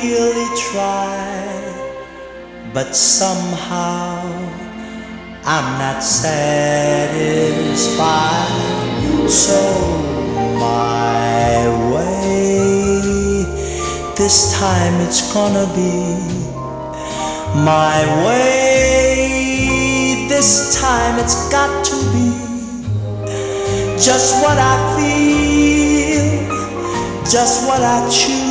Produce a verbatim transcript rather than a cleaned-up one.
really tried, but somehow I'm not satisfied. So my way, this time it's gonna be my way. This time it's got to be just what I feel, just what I choose.